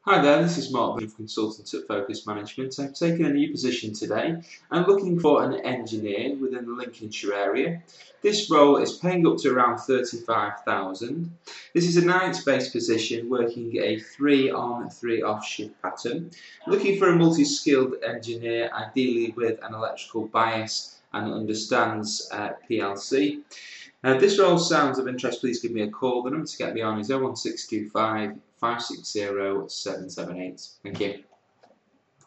Hi there, this is Mark, consultant at Focus Management. I've taken a new position today. I'm looking for an engineer within the Lincolnshire area. This role is paying up to around 35,000. This is a nights-based position working a 3-on, 3-off shift pattern. Looking for a multi-skilled engineer, ideally with an electrical bias and understands PLC. This role sounds of interest, please give me a call. The number to get me on is 01625 560 778. Thank you.